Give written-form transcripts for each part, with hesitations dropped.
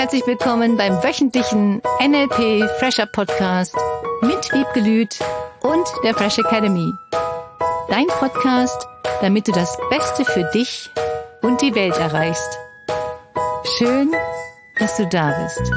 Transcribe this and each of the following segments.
Herzlich willkommen beim wöchentlichen NLP Fresher Podcast mit Wiebke Lüth und der Fresh Academy. Dein Podcast, damit du das Beste für dich und die Welt erreichst. Schön, dass du da bist.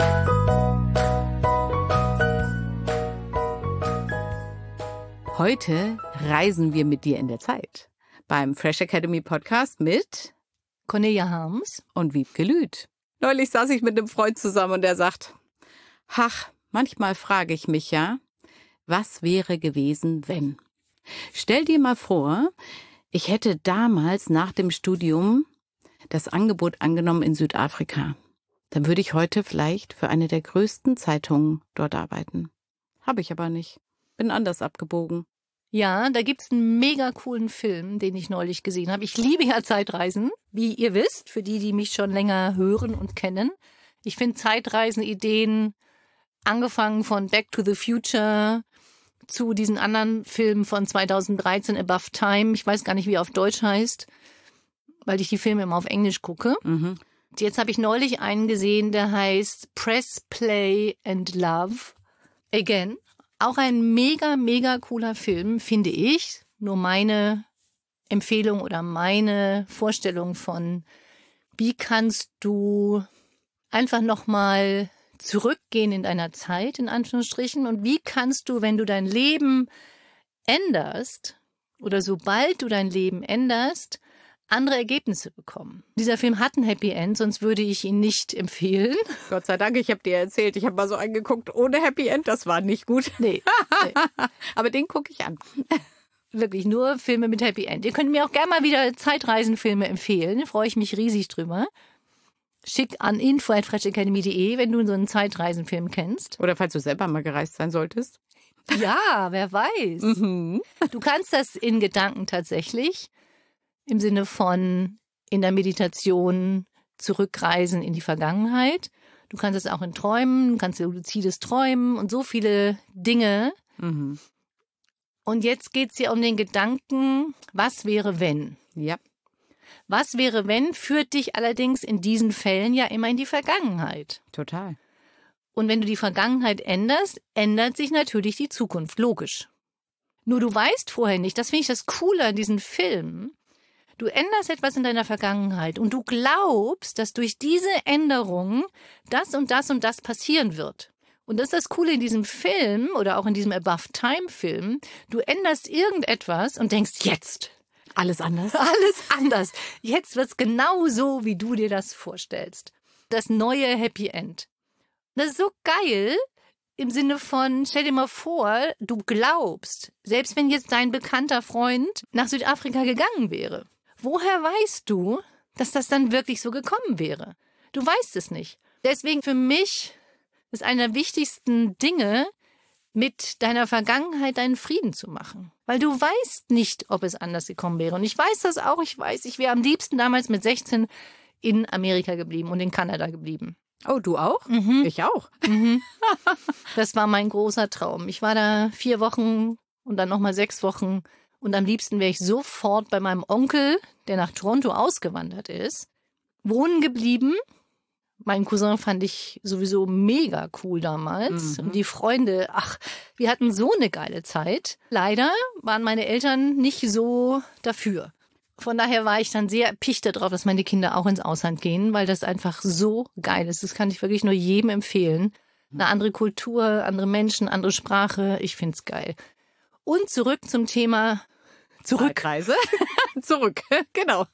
Heute reisen wir mit dir in der Zeit. Beim Fresh Academy Podcast mit Cornelia Harms und Wiebke Lüth. Neulich saß ich mit einem Freund zusammen und er sagt, ach, manchmal frage ich mich ja, was wäre gewesen, wenn? Stell dir mal vor, ich hätte damals nach dem Studium das Angebot angenommen in Südafrika. Dann würde ich heute vielleicht für eine der größten Zeitungen dort arbeiten. Habe ich aber nicht. Bin anders abgebogen. Ja, da gibt's einen mega coolen Film, den ich neulich gesehen habe. Ich liebe ja Zeitreisen, wie ihr wisst, für die, die mich schon länger hören und kennen. Ich finde Zeitreisen-Ideen, angefangen von Back to the Future zu diesen anderen Filmen von 2013, Above Time. Ich weiß gar nicht, wie er auf Deutsch heißt, weil ich die Filme immer auf Englisch gucke. Mhm. Jetzt habe ich neulich einen gesehen, der heißt Press Play and Love Again. Auch ein mega, mega cooler Film, finde ich. Nur meine Empfehlung oder meine Vorstellung von, wie kannst du einfach nochmal zurückgehen in deiner Zeit, in Anführungsstrichen, und wie kannst du, wenn du dein Leben änderst oder sobald du dein Leben änderst, andere Ergebnisse bekommen. Dieser Film hat ein Happy End, sonst würde ich ihn nicht empfehlen. Gott sei Dank, ich habe dir erzählt, ich habe mal so angeguckt, ohne Happy End, das war nicht gut. Nee. Aber den gucke ich an. Wirklich nur Filme mit Happy End. Ihr könnt mir auch gerne mal wieder Zeitreisenfilme empfehlen, da freue ich mich riesig drüber. Schick an info@freshacademy.de, wenn du so einen Zeitreisenfilm kennst. Oder falls du selber mal gereist sein solltest. Ja, wer weiß. Mhm. Du kannst das in Gedanken tatsächlich. Im Sinne von in der Meditation zurückreisen in die Vergangenheit. Du kannst es auch in Träumen, du kannst luzides Träumen und so viele Dinge. Mhm. Und jetzt geht es hier um den Gedanken, was wäre wenn? Ja. Was wäre wenn, führt dich allerdings in diesen Fällen ja immer in die Vergangenheit. Total. Und wenn du die Vergangenheit änderst, ändert sich natürlich die Zukunft, logisch. Nur du weißt vorher nicht, das finde ich das Coole an diesen Filmen. Du änderst etwas in deiner Vergangenheit und du glaubst, dass durch diese Änderung das und das und das passieren wird. Und das ist das Coole in diesem Film oder auch in diesem Above Time Film. Du änderst irgendetwas und denkst, jetzt. Alles anders? Alles anders. Jetzt wird's genau so, wie du dir das vorstellst. Das neue Happy End. Das ist so geil im Sinne von, stell dir mal vor, du glaubst, selbst wenn jetzt dein bekannter Freund nach Südafrika gegangen wäre. Woher weißt du, dass das dann wirklich so gekommen wäre? Du weißt es nicht. Deswegen für mich ist einer der wichtigsten Dinge, mit deiner Vergangenheit deinen Frieden zu machen. Weil du weißt nicht, ob es anders gekommen wäre. Und ich weiß das auch. Ich wäre am liebsten damals mit 16 in Amerika geblieben und in Kanada geblieben. Oh, du auch? Mhm. Ich auch. Mhm. Das war mein großer Traum. Ich war da 4 Wochen und dann nochmal 6 Wochen. Und am liebsten wäre ich sofort bei meinem Onkel, der nach Toronto ausgewandert ist, wohnen geblieben. Meinen Cousin fand ich sowieso mega cool damals. Mhm. Und die Freunde, ach, wir hatten so eine geile Zeit. Leider waren meine Eltern nicht so dafür. Von daher war ich dann sehr erpicht darauf, dass meine Kinder auch ins Ausland gehen, weil das einfach so geil ist. Das kann ich wirklich nur jedem empfehlen. Eine andere Kultur, andere Menschen, andere Sprache. Ich find's geil. Und zurück zum Thema Zurückreise. Zurück, genau.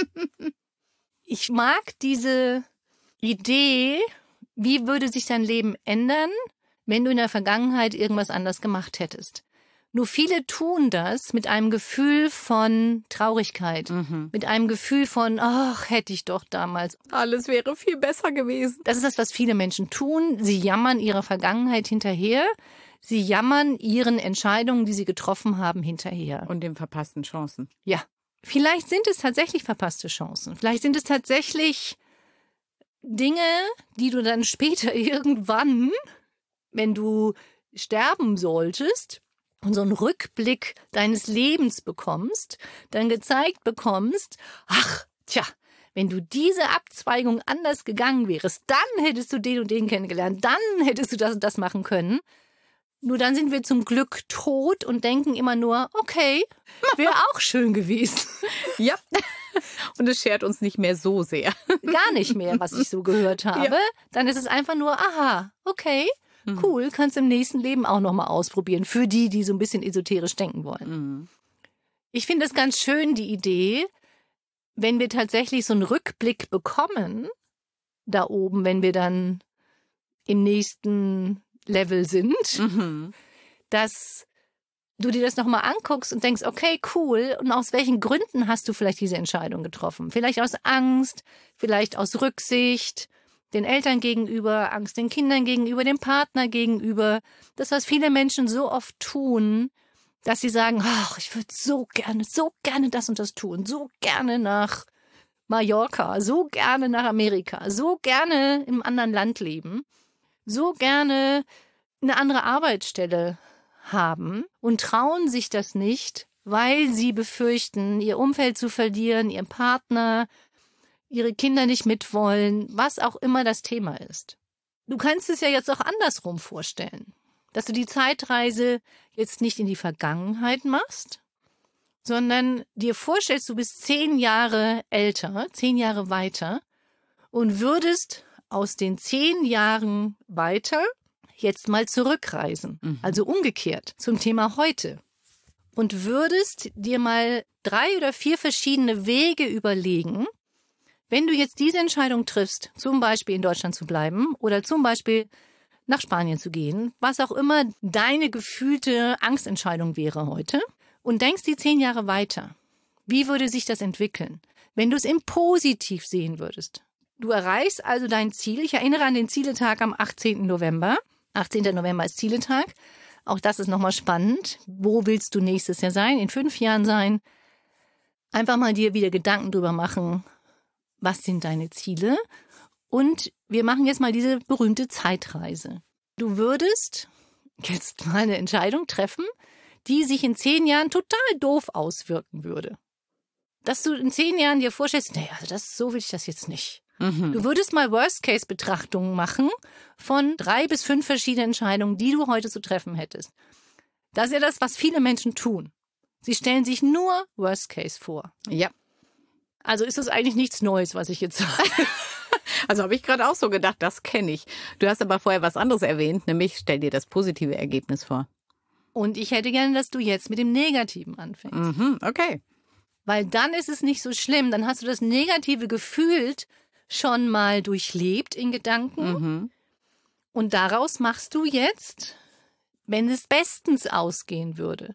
Ich mag diese Idee, wie würde sich dein Leben ändern, wenn du in der Vergangenheit irgendwas anders gemacht hättest. Nur viele tun das mit einem Gefühl von Traurigkeit, mit einem Gefühl von, ach, hätte ich doch damals. Alles wäre viel besser gewesen. Das ist das, was viele Menschen tun. Sie jammern ihrer Vergangenheit hinterher. Sie jammern ihren Entscheidungen, die sie getroffen haben, hinterher. Und den verpassten Chancen. Ja, vielleicht sind es tatsächlich verpasste Chancen. Vielleicht sind es tatsächlich Dinge, die du dann später irgendwann, wenn du sterben solltest und so einen Rückblick deines Lebens bekommst, dann gezeigt bekommst, ach, tja, wenn du diese Abzweigung anders gegangen wärst, dann hättest du den und den kennengelernt, dann hättest du das und das machen können. Nur dann sind wir zum Glück tot und denken immer nur, okay, wäre auch schön gewesen. Ja, und es schert uns nicht mehr so sehr. Gar nicht mehr, was ich so gehört habe. Ja. Dann ist es einfach nur, aha, okay, cool, kannst im nächsten Leben auch nochmal ausprobieren. Für die, die so ein bisschen esoterisch denken wollen. Mhm. Ich finde es ganz schön, die Idee, wenn wir tatsächlich so einen Rückblick bekommen, da oben, wenn wir dann im nächsten Level sind, dass du dir das nochmal anguckst und denkst, okay, cool, und aus welchen Gründen hast du vielleicht diese Entscheidung getroffen? Vielleicht aus Angst, vielleicht aus Rücksicht, den Eltern gegenüber, Angst den Kindern gegenüber, dem Partner gegenüber. Das, was viele Menschen so oft tun, dass sie sagen, ach, ich würde so gerne das und das tun, so gerne nach Mallorca, so gerne nach Amerika, so gerne im anderen Land leben, so gerne eine andere Arbeitsstelle haben und trauen sich das nicht, weil sie befürchten, ihr Umfeld zu verlieren, ihren Partner, ihre Kinder nicht mitwollen, was auch immer das Thema ist. Du kannst es ja jetzt auch andersrum vorstellen, dass du die Zeitreise jetzt nicht in die Vergangenheit machst, sondern dir vorstellst, du bist 10 Jahre älter, 10 Jahre weiter und würdest aus den 10 Jahren weiter jetzt mal zurückreisen, also umgekehrt zum Thema heute. Und würdest dir mal 3 oder 4 verschiedene Wege überlegen, wenn du jetzt diese Entscheidung triffst, zum Beispiel in Deutschland zu bleiben oder zum Beispiel nach Spanien zu gehen, was auch immer deine gefühlte Angstentscheidung wäre heute, und denkst die 10 Jahre weiter. Wie würde sich das entwickeln, wenn du es im Positiv sehen würdest? Du erreichst also dein Ziel. Ich erinnere an den Zieletag am 18. November. 18. November ist Zieletag. Auch das ist nochmal spannend. Wo willst du nächstes Jahr sein? In 5 Jahren sein? Einfach mal dir wieder Gedanken drüber machen. Was sind deine Ziele? Und wir machen jetzt mal diese berühmte Zeitreise. Du würdest jetzt mal eine Entscheidung treffen, die sich in 10 Jahren total doof auswirken würde. Dass du in 10 Jahren dir vorstellst, naja, so will ich das jetzt nicht. Du würdest mal Worst-Case-Betrachtungen machen von 3 bis 5 verschiedenen Entscheidungen, die du heute zu treffen hättest. Das ist ja das, was viele Menschen tun. Sie stellen sich nur Worst-Case vor. Ja. Also ist das eigentlich nichts Neues, was ich jetzt sage. Also habe ich gerade auch so gedacht, das kenne ich. Du hast aber vorher was anderes erwähnt, nämlich stell dir das positive Ergebnis vor. Und ich hätte gerne, dass du jetzt mit dem Negativen anfängst. Okay. Weil dann ist es nicht so schlimm. Dann hast du das Negative gefühlt schon mal durchlebt in Gedanken. Und daraus machst du jetzt, wenn es bestens ausgehen würde,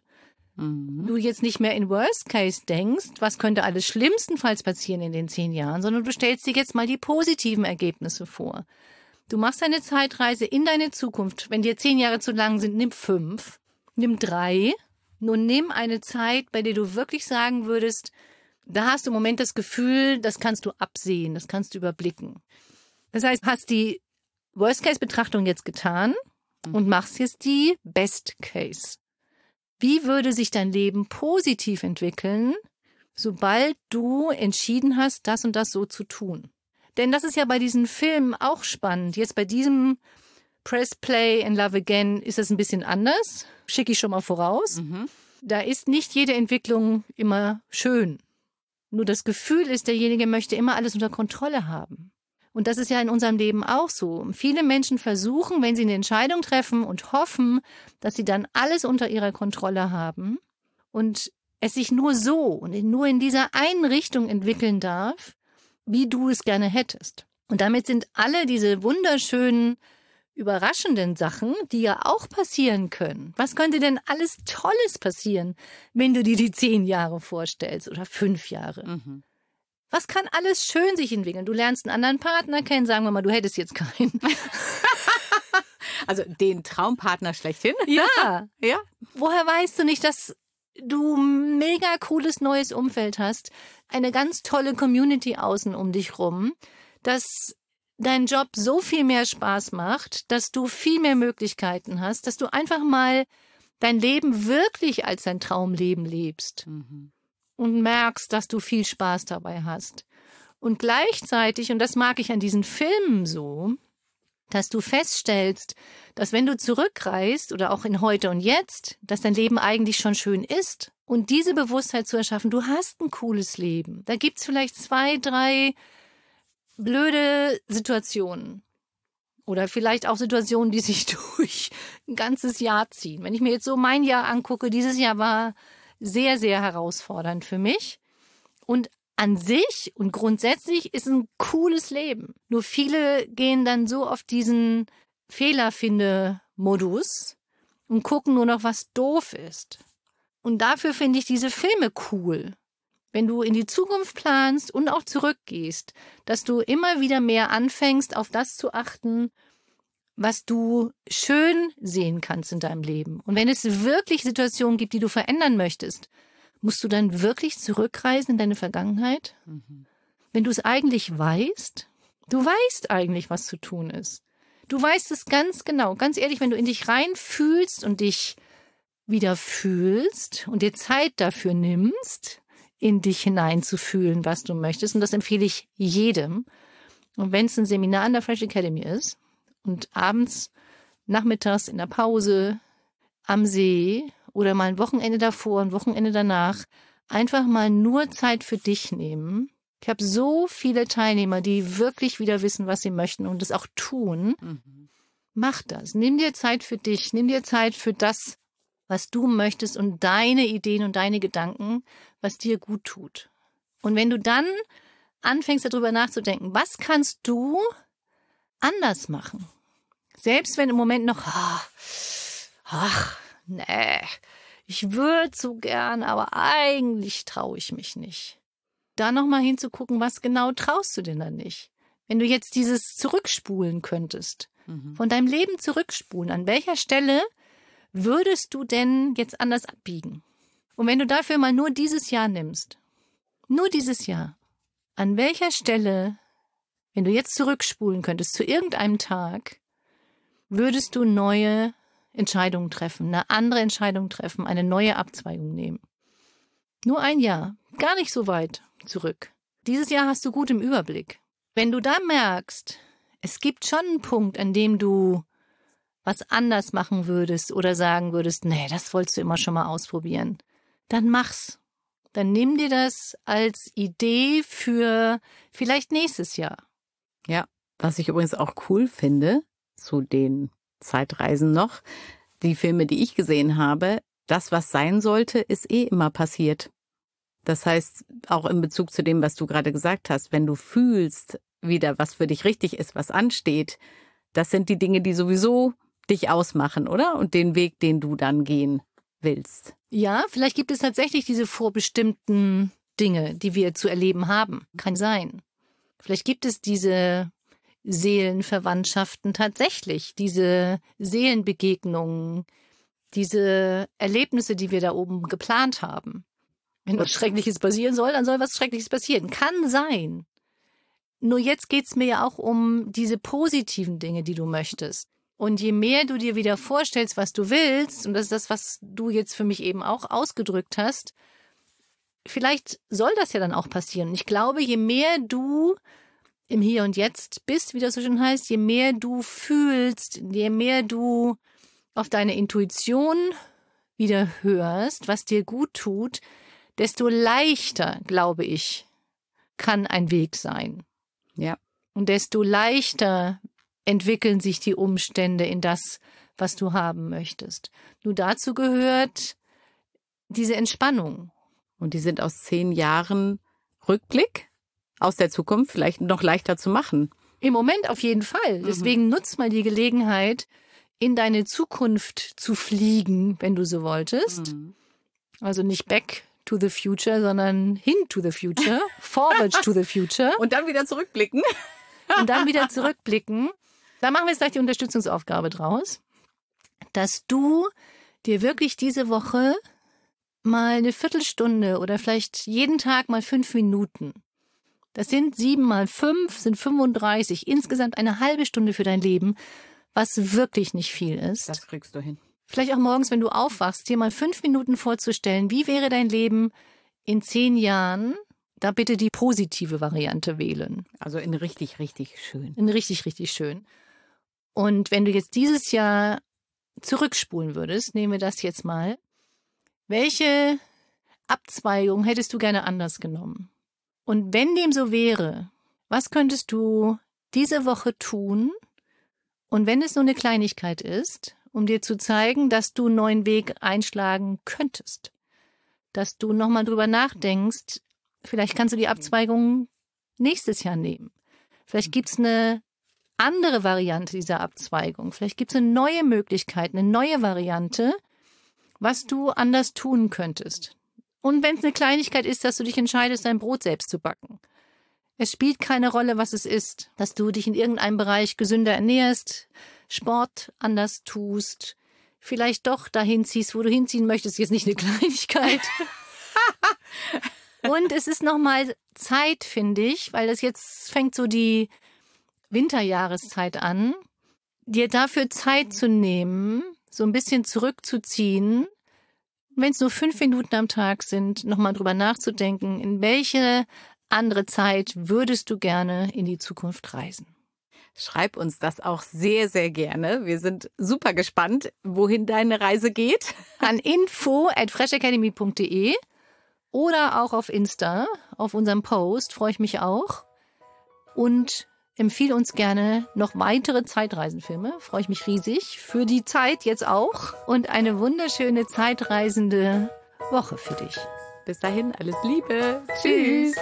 du jetzt nicht mehr in Worst Case denkst, was könnte alles schlimmstenfalls passieren in den 10 Jahren, sondern du stellst dir jetzt mal die positiven Ergebnisse vor. Du machst eine Zeitreise in deine Zukunft. Wenn dir 10 Jahre zu lang sind, nimm 5, nimm 3. Nun nimm eine Zeit, bei der du wirklich sagen würdest, da hast du im Moment das Gefühl, das kannst du absehen, das kannst du überblicken. Das heißt, hast die Worst-Case-Betrachtung jetzt getan und machst jetzt die Best-Case. Wie würde sich dein Leben positiv entwickeln, sobald du entschieden hast, das und das so zu tun? Denn das ist ja bei diesen Filmen auch spannend. Jetzt bei diesem Press Play and Love Again ist es ein bisschen anders. Schicke ich schon mal voraus. Da ist nicht jede Entwicklung immer schön. Nur das Gefühl ist, derjenige möchte immer alles unter Kontrolle haben. Und das ist ja in unserem Leben auch so. Viele Menschen versuchen, wenn sie eine Entscheidung treffen und hoffen, dass sie dann alles unter ihrer Kontrolle haben und es sich nur so und nur in dieser einen Richtung entwickeln darf, wie du es gerne hättest. Und damit sind alle diese wunderschönen, überraschenden Sachen, die ja auch passieren können. Was könnte denn alles Tolles passieren, wenn du dir die 10 Jahre vorstellst oder 5 Jahre? Was kann alles schön sich entwickeln? Du lernst einen anderen Partner kennen, sagen wir mal, du hättest jetzt keinen. Also den Traumpartner schlechthin? Ja. Ja. Woher weißt du nicht, dass du ein mega cooles neues Umfeld hast, eine ganz tolle Community außen um dich rum, dass dein Job so viel mehr Spaß macht, dass du viel mehr Möglichkeiten hast, dass du einfach mal dein Leben wirklich als dein Traumleben lebst und merkst, dass du viel Spaß dabei hast. Und gleichzeitig, und das mag ich an diesen Filmen so, dass du feststellst, dass wenn du zurückreist oder auch in heute und jetzt, dass dein Leben eigentlich schon schön ist. Und diese Bewusstheit zu erschaffen, du hast ein cooles Leben. Da gibt's vielleicht 2, 3 blöde Situationen. Oder vielleicht auch Situationen, die sich durch ein ganzes Jahr ziehen. Wenn ich mir jetzt so mein Jahr angucke, dieses Jahr war sehr, sehr herausfordernd für mich. Und an sich und grundsätzlich ist ein cooles Leben. Nur viele gehen dann so auf diesen Fehlerfinde-Modus und gucken nur noch, was doof ist. Und dafür finde ich diese Filme cool. Wenn du in die Zukunft planst und auch zurückgehst, dass du immer wieder mehr anfängst, auf das zu achten, was du schön sehen kannst in deinem Leben. Und wenn es wirklich Situationen gibt, die du verändern möchtest, musst du dann wirklich zurückreisen in deine Vergangenheit? Wenn du es eigentlich weißt, du weißt eigentlich, was zu tun ist. Du weißt es ganz genau. Ganz ehrlich, wenn du in dich reinfühlst und dich wieder fühlst und dir Zeit dafür nimmst, in dich hineinzufühlen, was du möchtest. Und das empfehle ich jedem. Und wenn es ein Seminar an der Fresh Academy ist und abends, nachmittags in der Pause, am See oder mal ein Wochenende davor, ein Wochenende danach, einfach mal nur Zeit für dich nehmen. Ich habe so viele Teilnehmer, die wirklich wieder wissen, was sie möchten und es auch tun. Mach das. Nimm dir Zeit für dich. Nimm dir Zeit für das, was du möchtest und deine Ideen und deine Gedanken, was dir gut tut. Und wenn du dann anfängst, darüber nachzudenken, was kannst du anders machen? Selbst wenn im Moment noch, nee, ich würde so gern, aber eigentlich traue ich mich nicht. Da nochmal hinzugucken, was genau traust du denn dann nicht? Wenn du jetzt dieses zurückspulen könntest, von deinem Leben zurückspulen, an welcher Stelle würdest du denn jetzt anders abbiegen? Und wenn du dafür mal nur dieses Jahr nimmst, nur dieses Jahr, an welcher Stelle, wenn du jetzt zurückspulen könntest zu irgendeinem Tag, würdest du neue Entscheidungen treffen, eine andere Entscheidung treffen, eine neue Abzweigung nehmen? Nur ein Jahr, gar nicht so weit zurück. Dieses Jahr hast du gut im Überblick. Wenn du da merkst, es gibt schon einen Punkt, an dem du was anders machen würdest oder sagen würdest, nee, das wolltest du immer schon mal ausprobieren, dann mach's. Dann nimm dir das als Idee für vielleicht nächstes Jahr. Ja, was ich übrigens auch cool finde, zu den Zeitreisen noch, die Filme, die ich gesehen habe, das, was sein sollte, ist immer passiert. Das heißt, auch in Bezug zu dem, was du gerade gesagt hast, wenn du fühlst wieder, was für dich richtig ist, was ansteht, das sind die Dinge, die sowieso dich ausmachen, oder? Und den Weg, den du dann gehen willst. Ja, vielleicht gibt es tatsächlich diese vorbestimmten Dinge, die wir zu erleben haben. Kann sein. Vielleicht gibt es diese Seelenverwandtschaften tatsächlich, diese Seelenbegegnungen, diese Erlebnisse, die wir da oben geplant haben. Wenn was Schreckliches passieren soll, dann soll was Schreckliches passieren. Kann sein. Nur jetzt geht's mir ja auch um diese positiven Dinge, die du möchtest. Und je mehr du dir wieder vorstellst, was du willst, und das ist das, was du jetzt für mich eben auch ausgedrückt hast, vielleicht soll das ja dann auch passieren. Und ich glaube, je mehr du im Hier und Jetzt bist, wie das so schön heißt, je mehr du fühlst, je mehr du auf deine Intuition wieder hörst, was dir gut tut, desto leichter, glaube ich, kann ein Weg sein. Ja. Und desto leichter entwickeln sich die Umstände in das, was du haben möchtest. Nur dazu gehört diese Entspannung. Und die sind aus 10 Jahren Rückblick aus der Zukunft vielleicht noch leichter zu machen. Im Moment auf jeden Fall. Deswegen nutz mal die Gelegenheit, in deine Zukunft zu fliegen, wenn du so wolltest. Also nicht back to the future, sondern hin to the future, forward to the future. Und dann wieder zurückblicken. Und dann wieder zurückblicken. Da machen wir jetzt gleich die Unterstützungsaufgabe draus, dass du dir wirklich diese Woche mal eine Viertelstunde oder vielleicht jeden Tag mal 5 Minuten. Das sind 7 mal 5, sind 35. Insgesamt eine halbe Stunde für dein Leben, was wirklich nicht viel ist. Das kriegst du hin. Vielleicht auch morgens, wenn du aufwachst, dir mal 5 Minuten vorzustellen, wie wäre dein Leben in 10 Jahren, da bitte die positive Variante wählen. Also in richtig, richtig schön. In richtig, richtig schön. Und wenn du jetzt dieses Jahr zurückspulen würdest, nehmen wir das jetzt mal, welche Abzweigung hättest du gerne anders genommen? Und wenn dem so wäre, was könntest du diese Woche tun? Und wenn es nur eine Kleinigkeit ist, um dir zu zeigen, dass du einen neuen Weg einschlagen könntest, dass du nochmal drüber nachdenkst, vielleicht kannst du die Abzweigung nächstes Jahr nehmen. Vielleicht gibt's eine andere Variante dieser Abzweigung. Vielleicht gibt's eine neue Möglichkeit, eine neue Variante, was du anders tun könntest. Und wenn es eine Kleinigkeit ist, dass du dich entscheidest, dein Brot selbst zu backen. Es spielt keine Rolle, was es ist, dass du dich in irgendeinem Bereich gesünder ernährst, Sport anders tust, vielleicht doch dahin ziehst, wo du hinziehen möchtest, jetzt nicht eine Kleinigkeit. Und es ist nochmal Zeit, finde ich, weil das jetzt fängt so die Winterjahreszeit an, dir dafür Zeit zu nehmen, so ein bisschen zurückzuziehen, wenn es nur 5 Minuten am Tag sind, nochmal drüber nachzudenken, in welche andere Zeit würdest du gerne in die Zukunft reisen. Schreib uns das auch sehr, sehr gerne. Wir sind super gespannt, wohin deine Reise geht. An info@freshacademy.de oder auch auf Insta, auf unserem Post, freue ich mich auch. Und empfehle uns gerne noch weitere Zeitreisenfilme, freue ich mich riesig, für die Zeit jetzt auch. Und eine wunderschöne zeitreisende Woche für dich. Bis dahin, alles Liebe. Tschüss.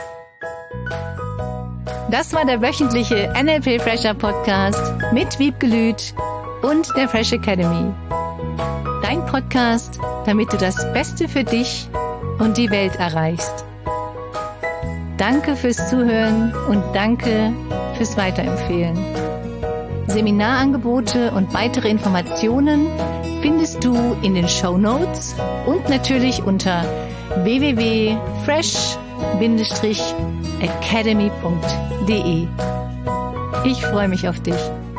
Das war der wöchentliche NLP Fresher Podcast mit Wiebke Lüth und der Fresh Academy. Dein Podcast, damit du das Beste für dich und die Welt erreichst. Danke fürs Zuhören und danke fürs Weiterempfehlen. Seminarangebote und weitere Informationen findest du in den Shownotes und natürlich unter www.fresh-academy.de. Ich freue mich auf dich.